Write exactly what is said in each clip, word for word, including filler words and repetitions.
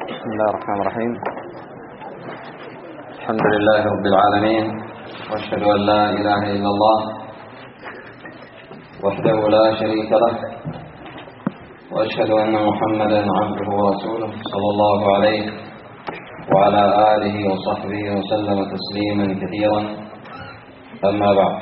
بسم الله الرحمن الرحيم. الحمد لله رب العالمين، وأشهد أن لا إله إلا الله وحده لا شريك له، وأشهد أن محمدا عبده ورسوله صلى الله عليه وعلى آله وصحبه وسلم تسليما كثيرا. أما بعد،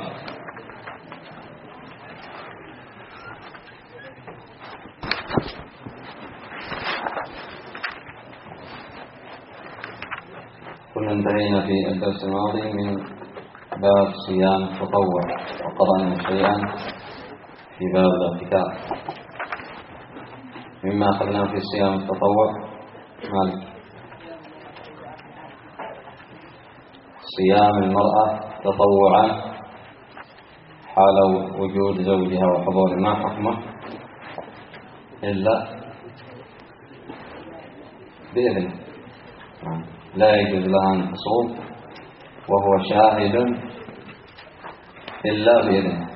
كنا انتهينا في الدرس الماضي من باب صيام التطوع، وقرأنا شيئا في باب الاعتكاف. مما أخذنا في صيام التطوع مالك صيام المرأة تطوعا حال وجود زوجها وحضور، ما حكمه إلا بإذنه، لا يجوز لها أن تصوم وهو شاهد إلا بإذنه.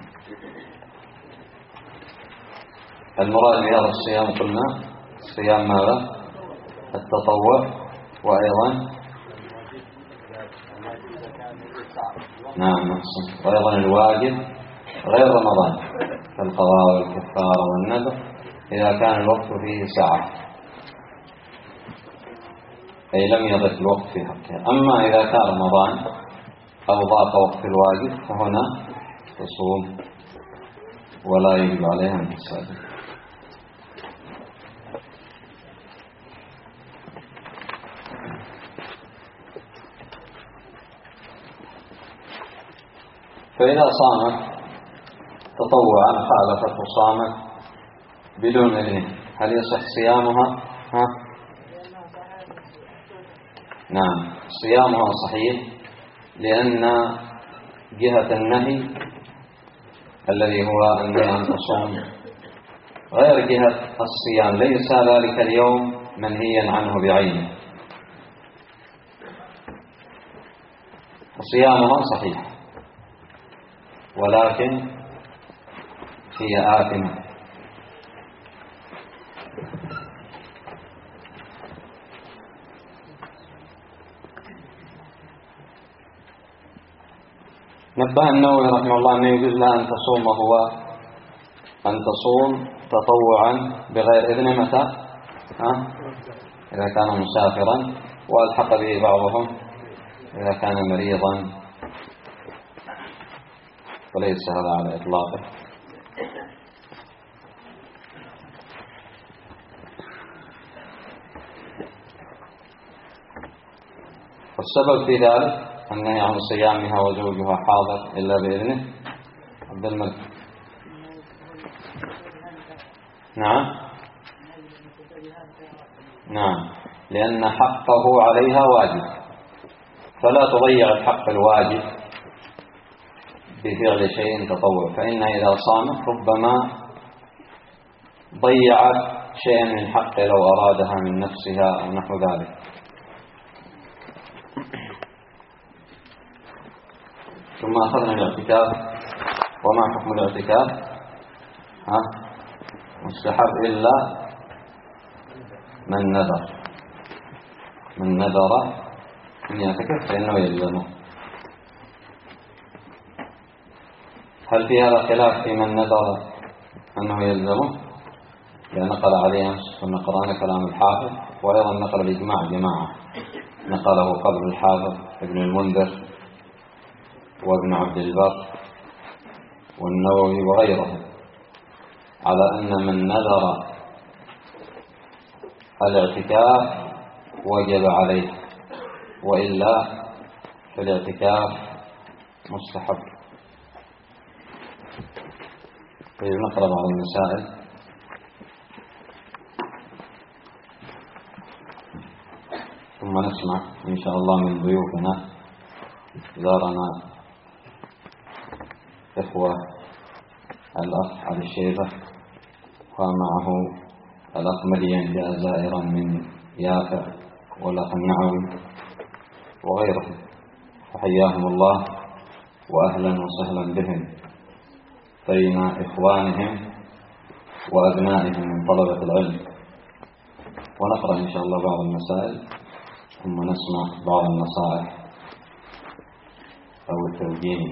المراد بهذا الصيام قلنا صيام ماذا؟ التطوع، وأيضا نعم نحسن وأيضا الواجب غير رمضان كالقضاء والكفارة والنذر إذا كان الوقت فيه ساعة، أي لم يضف الوقت في حقها. أما إذا كان رمضان أو ضاق وقت الواجب فهنا تصوم ولا يجب عليها أن تستأذن. فإذا صامت تطوعا خالفت وصامت بدون إذن، هل يصح صيامها؟ ها؟ نعم، صيامها صحيح، لأن جهة النهي الذي هو النهي أن تصوم غير جهة الصيام، ليس ذلك اليوم منهيا عنه بعينه، وصيامها صحيح، ولكن هي آثمة. نبه النووي رحمه الله أنه يجوز لها أن تصوم وهو أن تصوم تطوعا بغير إذن. متى؟ ها؟ إذا كان مسافرا، والحق به بعضهم إذا كان مريضا، وليس هذا على إطلاقه. والسبب في ذلك النهي عن صيامها وزوجها حاضر إلا بإذنه. عبد الملك. نعم نعم لأن حقه عليها واجب، فلا تضيع الحق الواجب بفعل شيء تطوع، فإنها إذا صامت ربما ضيعت شيئا من حق لو أرادها من نفسها أو نحو ذلك. ثم أخذنا الاعتكاف. وما حكم الاعتكاف؟ ها؟ مستحب إلا من نذر من نذر أن يعتكف فإنه يلزمه. هل في هذا خلاف في من نذر أنه يلزمه؟ لأن نقل عليه أمس ونقرأنا كلام الحافظ، وأيضا نقل الإجماع جماعة، نقله قبل الحافظ ابن المنذر وابن عبد البر والنووي وغيره على أن من نذر الاعتكاف وجب عليه، وإلا فالاعتكاف مستحب. طيب، نقرأ بعض المسائل. ثم نسمع إن شاء الله من ضيوفنا. زارنا إخوة الأخ علي الشيبة، ومعه الأخ مريم جاء زائرا من يافع، والأخ النعوي وغيرهم، فحياهم الله وأهلا وسهلا بهم بين إخوانهم وأبنائهم من طلبة العلم. ونقرأ إن شاء الله بعض المسائل ثم نسمع بعض النصائح أو التوجيه.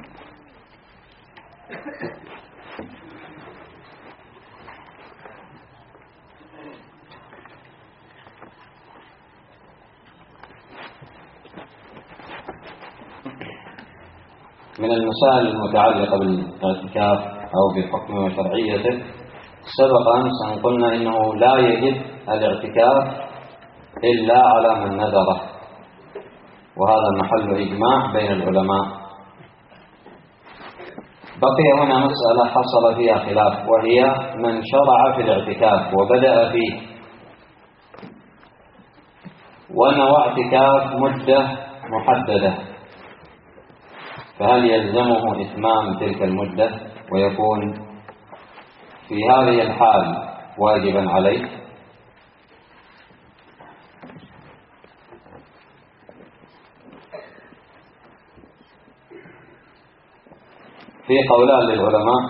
من المسائل المتعلقة بالاعتكاف أو بحكمه وشرعيته، سبق أمس أن قلنا إنه لا يجب الاعتكاف إلا على من نذره، وهذا محل إجماع بين العلماء. بقي هنا مسألة حصل فيها خلاف، وهي من شرع في الاعتكاف وبدأ فيه ونوى اعتكاف مدة محددة، فهل يلزمه إتمام تلك المدة ويكون في هذه الحال واجبا عليه؟ في قولان للعلماء.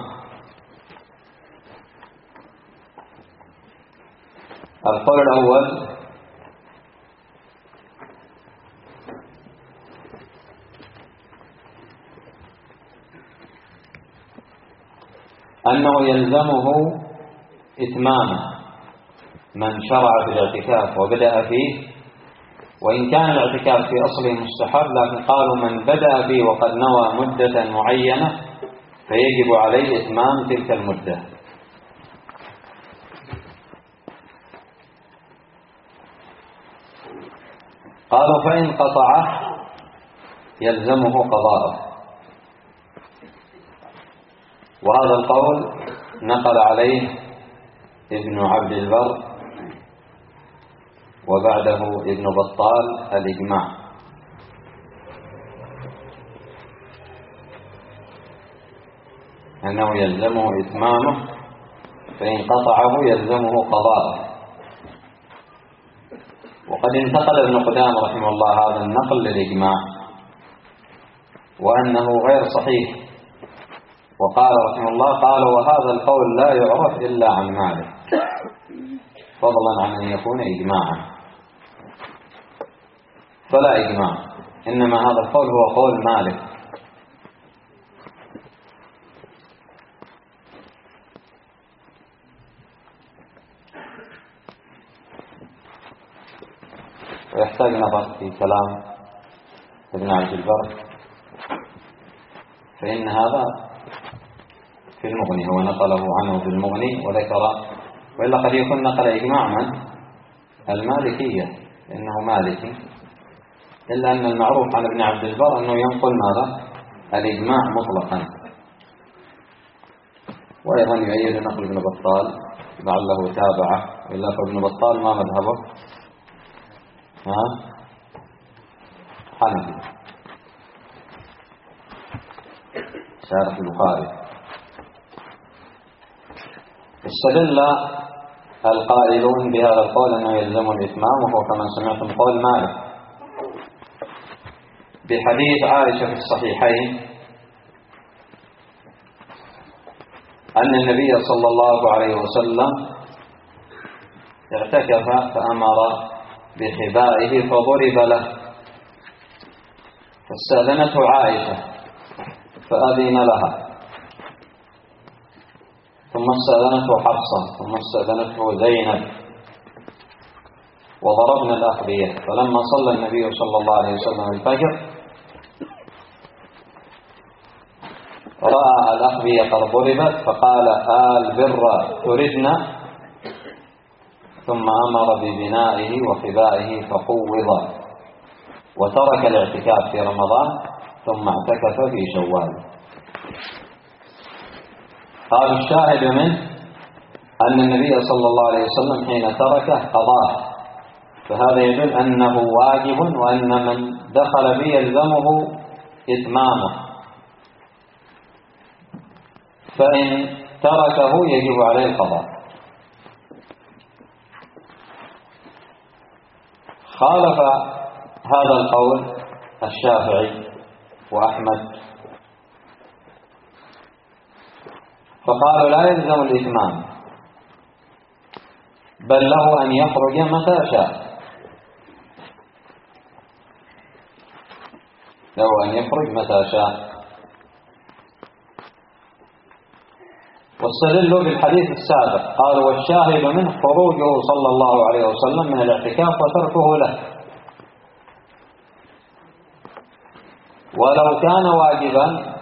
القول الأول أنه يلزمه إتمام من شرع في الاعتكاف وبدأ فيه، وإن كان الاعتكاف في أصله مستحب، لكن قالوا من بدأ فيه وقد نوى مدة معينة فيجب عليه إتمام تلك المدة. قالوا فإن قطعه يلزمه قضاءه، وهذا القول نقل عليه ابن عبد البر وبعده ابن بطال الإجماع، أنه يلزمه إتمامه، فإن قطعه يلزمه قضاءه. وقد انتقل ابن قدامة رحمه الله هذا النقل للإجماع وأنه غير صحيح، وقال رحمه الله قال وهذا القول لا يعرف إلا عن مالك، فضلا عن أن يكون إجماعا، فلا إجماع، إنما هذا القول هو قول مالك. ويحتاج نظر في كلام ابن عبد البر، فإن هذا في المغني، هو نقله عنه في المغني وذكر، وإلا قد يكون نقل إجماع من المالكية إنه مالكي، إلا أن المعروف عن ابن عبد البر أنه ينقل ماذا؟ الإجماع مطلقا. وأيضا يؤيد نقل ابن بطال لعله تابعه، إلا فابن بطال ما مذهبه؟ ها؟ حنفي شارح البخاري. استدل القائلون بهذا القول أنه يلزم الإتمام، وهو كما سمعتم قول مالك، بحديث عائشة في الصحيحين أن النبي صلى الله عليه وسلم اعتكف فأمر بخبائه فضرب له، فاستأذنته عائشة فأذن لها، ثم استأذنته حفصة، ثم استأذنته زينب، وضربنا الأخبية. فلما صلى النبي صلى الله عليه وسلم الفجر رأى الأخبية قد ضربت، فقال آل بر تردنا، ثم أمر ببنائه وخبائه فقوض، وترك الاعتكاف في رمضان ثم اعتكف في شوال. قال الشاهد منه أن النبي صلى الله عليه وسلم حين تركه قضاه، فهذا يدل أنه واجب، وأن من دخل به يلزمه إتمامه، فإن تركه يجب عليه القضاء. خالف هذا القول الشافعي وأحمد، فقالوا لا يلزم الإتمام، بل له أن يخرج متى شاء، له أن يخرج متى شاء. واستدلوا بالحديث السابق قالوا والشاهد منه خروجه صلى الله عليه وسلم من الاعتكاف وتركه له، ولو كان واجبا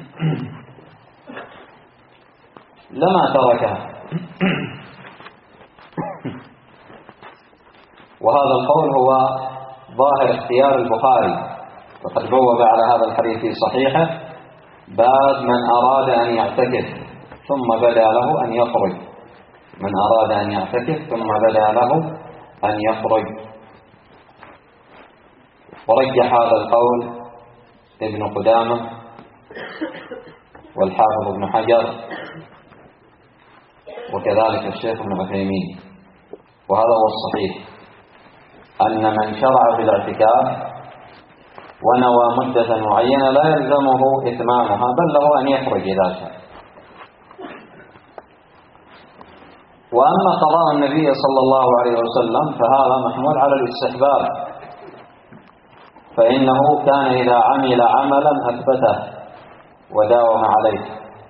لما تركه. وهذا القول هو ظاهر اختيار البخاري، وقد بوب على هذا الحديث في صحيحه باب من أراد أن يعتكف ثم بدا له أن يخرج، من أراد أن يعتكف ثم بدا له أن يخرج. ورجح هذا القول ابن قدامة والحافظ ابن حجر وكذلك الشيخ ابن عثيمين. وهذا هو الصحيح، أن من شرع في الاعتكاف ونوى مدة معينة لا يلزمه إتمامها، بل له أن يخرج إذا شاء. وأما قضاء النبي صلى الله عليه وسلم فهذا محمول على الاستحباب، فإنه كان إذا عمل عملا أثبته وداوم عليه.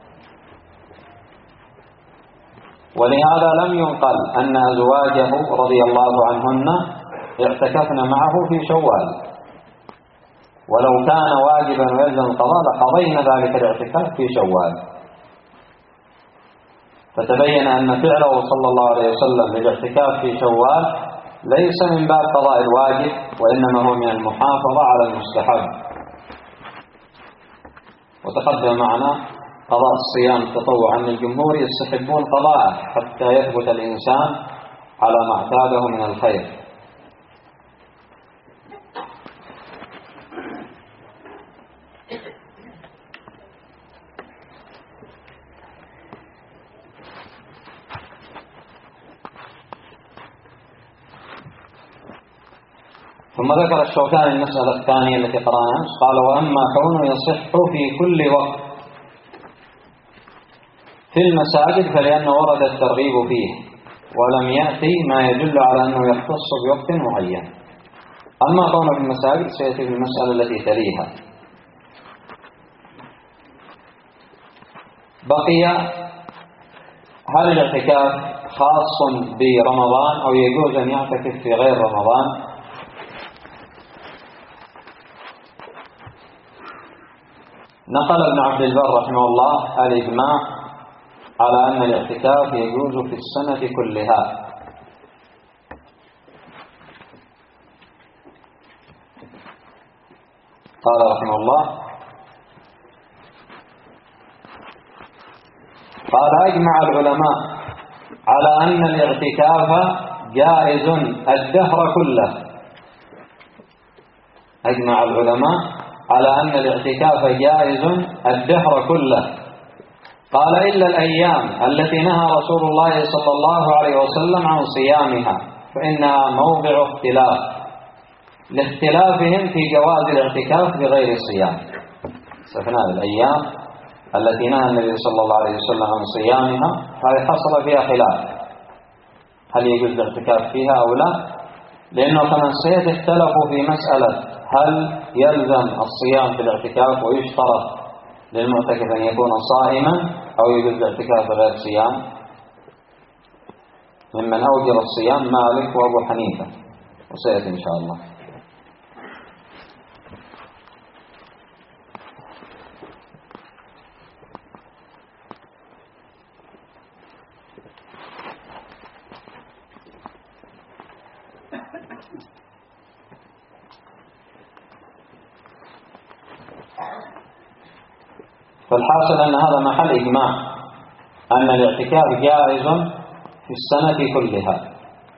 ولهذا لم ينقل أن أزواجه رضي الله عنهن اعتكفن معه في شوال، ولو كان واجبا ويلزم القضاء لقضينا ذلك الاعتكاف في شوال. فتبين أن فعله صلى الله عليه وسلم للاعتكاف في شوال ليس من باب قضاء الواجب، وإنما هو من المحافظة على المستحب. وتقدم معنا قضاء الصيام تطوعا، أن الجمهور يستحبون قضاءه حتى يثبت الإنسان على ما اعتاده من الخير. ثم ذكر الشوكاني المسألة الثانية التي قرأناها، قال وأما كونه يصح في كل وقت في المساجد فلأنه ورد الترغيب فيه، ولم يأتي ما يدل على أنه يختص بوقت معين. أما كونه في المساجد سيأتي في المسألة التي تليها. بقي هل الاعتكاف خاص برمضان أو يجوز أن يعتكف في غير رمضان؟ نقل ابن عبد البر رحمه الله الإجماع على أن الاعتكاف يجوز في السنة كلها. قال رحمه الله قال أجمع العلماء على أن الاعتكاف جائز الدهر كله. أجمع العلماء على أن الاعتكاف جائز الدهر كله. قال إلا الأيام التي نهى رسول الله صلى الله عليه وسلم عن صيامها فإنها موضع اختلاف لاختلافهم في جواز الاعتكاف بغير صيام. استثناء الأيام التي نهى النبي صلى الله عليه وسلم عن صيامها هذه حصل فيها خلاف، هل يجوز الاعتكاف فيها أو لا؟ لأنه كمان سيد اختلفوا في مسألة هل يلزم الصيام في الاعتكاف ويشترط للمعتكف أن يكون صائما أو يجوز الاعتكاف بغير صيام. ممن أوجب الصيام مالك وأبو حنيفة، وسيأتي إن شاء الله. فالحاصل أن هذا محل إجماع أن الاعتكاف جائز في السنة كلها.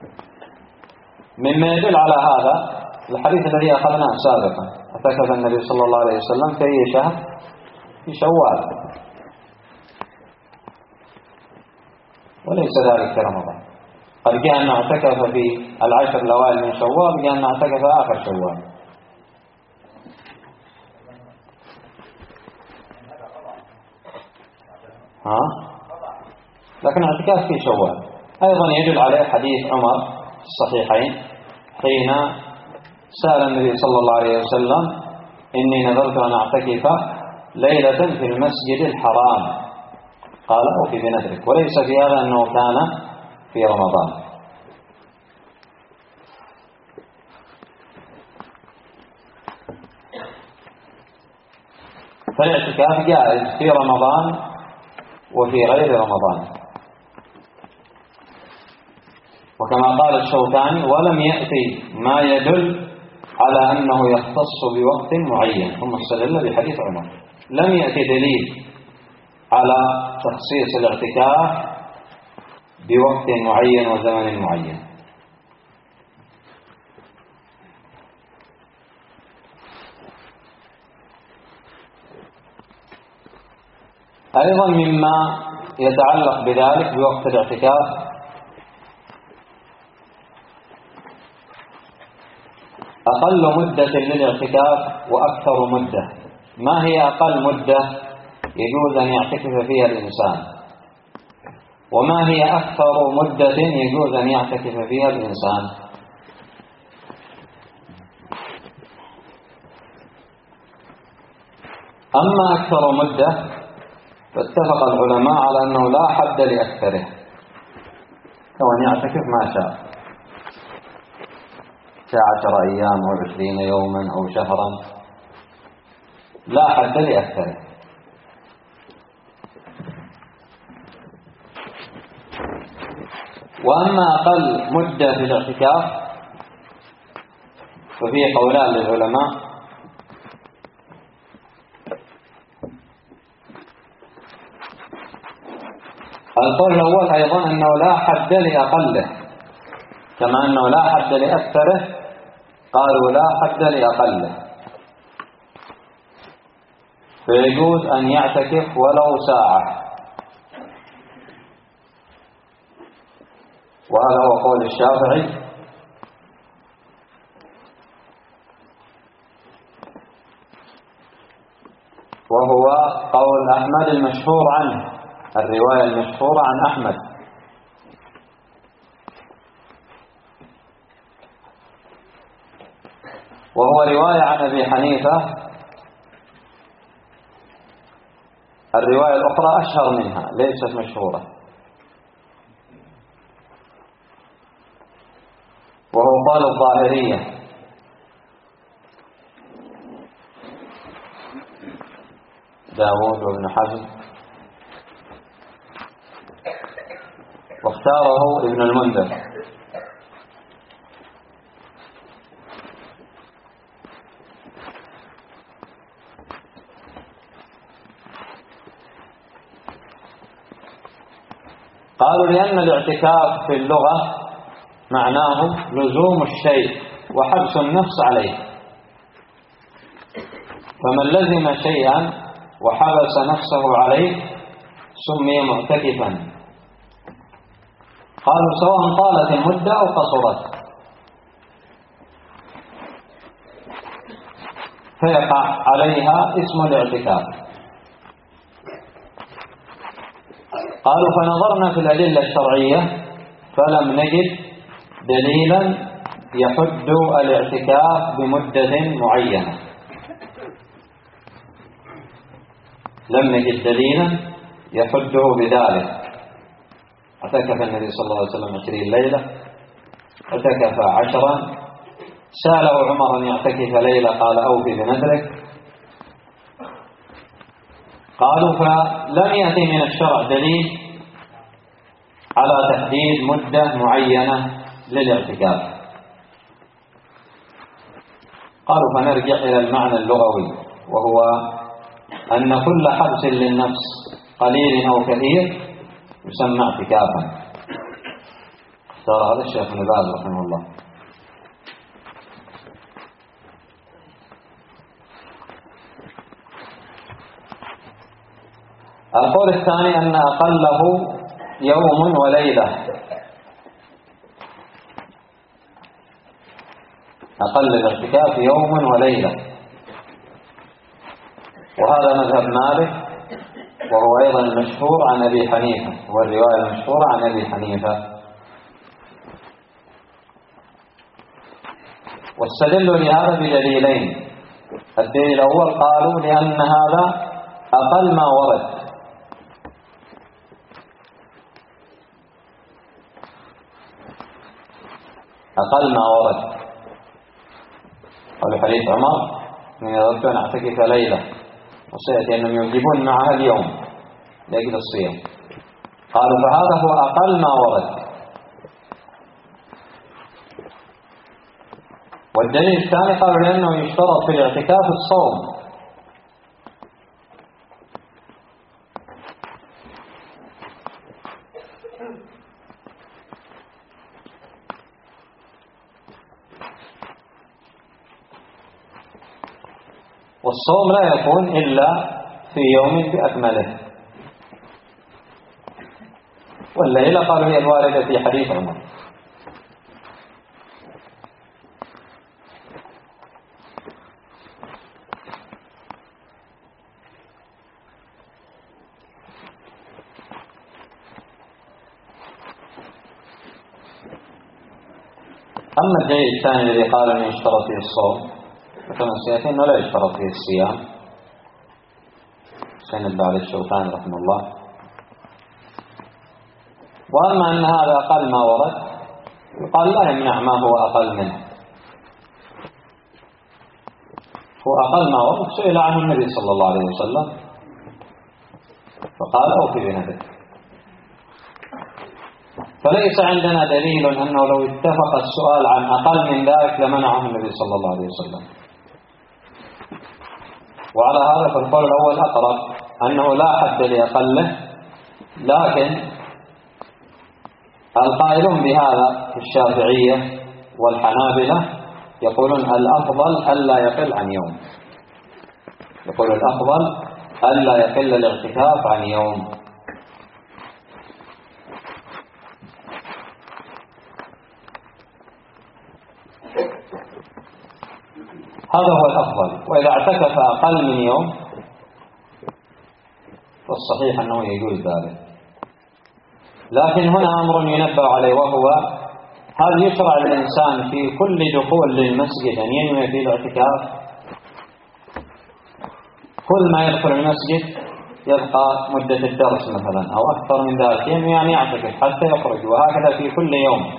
مما يدل على هذا الحديث الذي أخذناه سابقا، اعتكف النبي صلى الله عليه وسلم في أي شهر؟ في شوال، وليس ذلك في رمضان. قد جاء أن اعتكف في العشر الأوائل من شوال، جاء أن اعتكف آخر شوال. ها؟ لكن اعتكاف في شوال، أيضا يدل عليه حديث عمر في الصحيحين حين سأل النبي صلى الله عليه وسلم: إني نذرت أن أعتكف ليلة في المسجد الحرام، قال: أوفي بنذرك. وليس في هذا أنه كان في رمضان. فالاعتكاف جائز في رمضان وفي غير رمضان، وكما قال الشوكاني: ولم يأتي ما يدل على أنه يختص بوقت معين. ثم استدل بحديث عمر. لم يأتي دليل على تخصيص الاعتكاف بوقت معين وزمن معين. أيضا مما يتعلق بذلك بوقت الاعتكاف أقل مدة للاعتكاف وأكثر مدة. ما هي أقل مدة يجوز أن يعتكف فيها الإنسان؟ وما هي أكثر مدة يجوز أن يعتكف فيها الإنسان؟ أما أكثر مدة فاتفق العلماء على أنه لا حد لأكثره، وأن يعتكف ما شاء، عشر أيام أو عشرين يوما أو شهرا، لا حد لأكثره. وأما أقل مدة في الاعتكاف ففيه قولان للعلماء. القول الأول أيضا أنه لا حد لأقله، كما أنه لا حد لأكثره قالوا لا حد لأقله، فيجوز أن يعتكف ولو ساعة. وهذا هو قول الشافعي، وهو قول أحمد المشهور عنه، الرواية المشهورة عن أحمد. وهو رواية عن أبي حنيفة، الرواية الأخرى أشهر منها ليست مشهورة، وهو قال الظاهرية. داود وابن حزم، واختاره ابن المنذر. قالوا لأن الاعتكاف في اللغة معناه لزوم الشيء وحبس النفس عليه، فمن لزم شيئا وحبس نفسه عليه سمي معتكفا. قالوا سواء طالت المدة أو قصرت، فيقع عليها اسم الاعتكاف. قالوا فنظرنا في الأدلة الشرعية فلم نجد دليلا يحد الاعتكاف بمدة معينة، لم نجد دليلا يحده بذلك. اعتكف النبي صلى الله عليه وسلم عشرين ليلة، اعتكف عشرا، سأله عمر أن يعتكف ليلة قال أوفي بنذرك. قالوا فلم يأتي من الشرع دليل على تحديد مدة معينة للاعتكاف. قالوا فنرجع إلى المعنى اللغوي، وهو أن كل حبس للنفس قليل أو كثير يسمى اعتكافا. اختار هذا الشيخ ابن باز رحمه الله. القول الثاني أن أقله يوم وليلة، أقل الاعتكاف يوم وليلة، وهذا مذهب مالك، وهو أيضا المشهور عن أبي حنيفة، والرواية المشهورة عن أبي حنيفة واستدلوا لهذا بدليلين. الدليل الأول قالوا لأن هذا أقل ما ورد، أقل ما ورد. قالوا حديث عمر من أردت أن أعتكف ليلة وسيأتي أنهم يوجبون معها اليوم لأجل الصيام، قالوا فهذا هو أقل ما ورد. والدليل الثاني قالوا لأنه يشترط في الاعتكاف الصوم، والصوم لا يكون إلا في يوم بأكمله. والليلة قالوا هي الواردة في حديث عمر. أما الدليل الثاني الذي قال أنه يشترط فيه الصوم فكما سيأتي أنه لا يشترط فيه الصيام، سند بعد الشوكاني رحمه الله. وأما أن هذا أقل ما ورد يقال لا يمنع ما هو أقل منه، هو أقل ما ورد. سئل عنه النبي صلى الله عليه وسلم فقال أوفي بنذرك. فليس عندنا دليل أنه لو اتفق السؤال عن أقل من ذلك لمنعه النبي صلى الله عليه وسلم. وعلى هذا فالقول الأول أقرب، أنه لا حد لأقله، لكن القائلون بهذا الشافعية والحنابلة يقولون الأفضل ألا يقل عن يوم، يقول الأفضل ألا يقل الاعتكاف عن يوم. هذا هو الأفضل. وإذا اعتكف أقل من يوم فالصحيح أنه يجوز ذلك. لكن هنا أمر ينبه عليه، وهو هل يشرع الإنسان في كل دخول للمسجد أن ينوي في الاعتكاف؟ كل ما يدخل المسجد يبقى مدة الدرس مثلا أو أكثر من ذلك ينوي أن يعتكف حتى يخرج، وهكذا في كل يوم.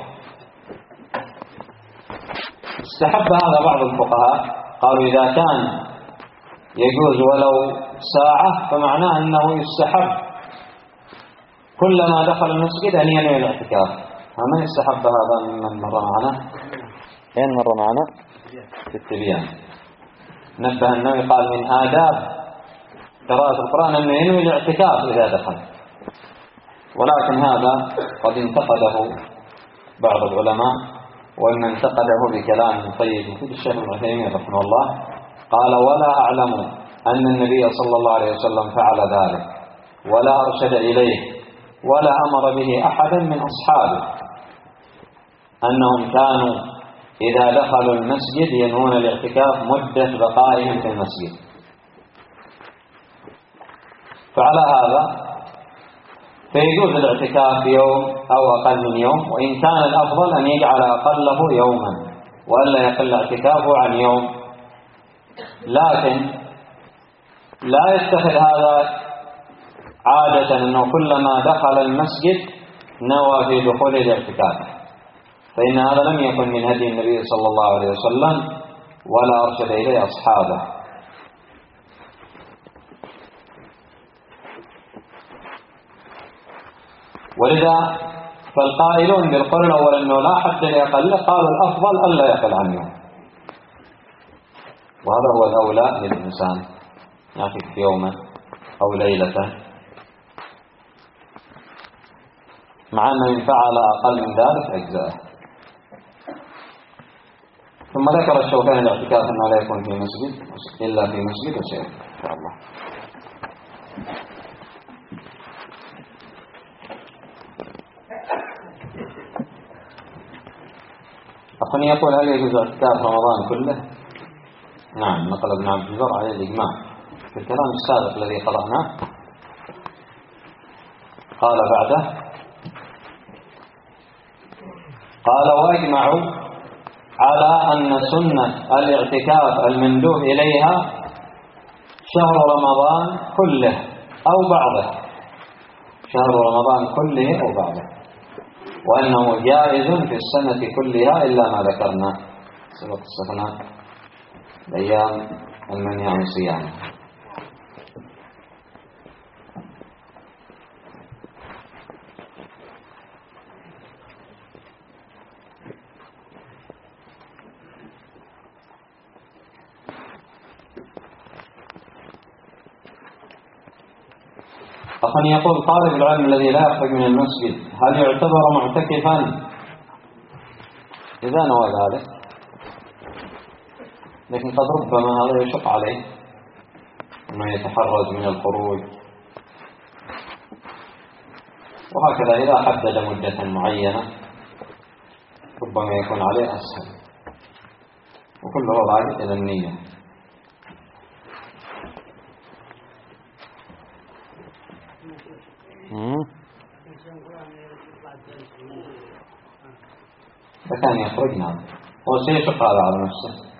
استحب هذا بعض الفقهاء، قالوا إذا كان يجوز ولو ساعة فمعناه أنه يستحب كلما دخل المسجد أن ينوي الاعتكاف. من استحب هذا ممن مر معنا؟ أين مر معنا؟ في التبيان. نبه النبي قال من آداب قراءة القرآن أنه ينوي الاعتكاف إذا دخل، ولكن هذا قد انتقده بعض العلماء، وإن انتقده بكلام طيب مثل الشيخ ابن عثيمين رحمه الله قال ولا أعلم أن النبي صلى الله عليه وسلم فعل ذلك ولا أرشد إليه ولا أمر به أحدا من أصحابه، أنهم كانوا إذا دخلوا المسجد ينوون الاعتكاف مدة بقائهم في المسجد. فعلى هذا فيجوز الاعتكاف يوم أو أقل من يوم، وإن كان الأفضل أن يجعل أقله يوما وألا يقل اعتكافه عن يوم. لكن لا يتخذ هذا عادة أنه كلما دخل المسجد نوى في دخول الاعتكاف، فإن هذا لم يكن من هدي النبي صلى الله عليه وسلم ولا أرشد إليه أصحابه. ولذا فالقائلون بالقول الأول أنه لا حد لأقل قالوا الأفضل ألا يقل عن يوم، وهذا هو الأولى للإنسان يعتكف يوما أو ليلة، مع أنه إن فعل أقل من ذلك أجزاءه. ثم ذكر الشوكاني الاعتكاف أنه لا يكون في مسجد إلا في مسجد وسير إن شاء الله. أخواني يقول هل يجوز اعتكاف رمضان كله؟ نعم، نقل ابن عبد البر عليه الإجماع في الكلام السابق الذي قرأناه. قال بعده قال وأجمعوا على أن سنة الاعتكاف المندوب إليها شهر رمضان كله أو بعضه، شهر رمضان كله أو بعضه، وأنه جائز في السنة كلها إلا ما ذكرنا سبق استثناء الأيام المنهي عن صيامها. أخي يقول طالب العلم الذي لا يخرج من المسجد هل يعتبر معتكفا إذا نوى ذلك؟ لكن قد ربما هذا يشق عليه أنه يتحرز من الخروج، وهكذا إذا حدد مدة معينة ربما يكون عليه أسهل، وكله راجع إلى النية. فكان يخرج نعم، هو سيشق هذا على نفسه.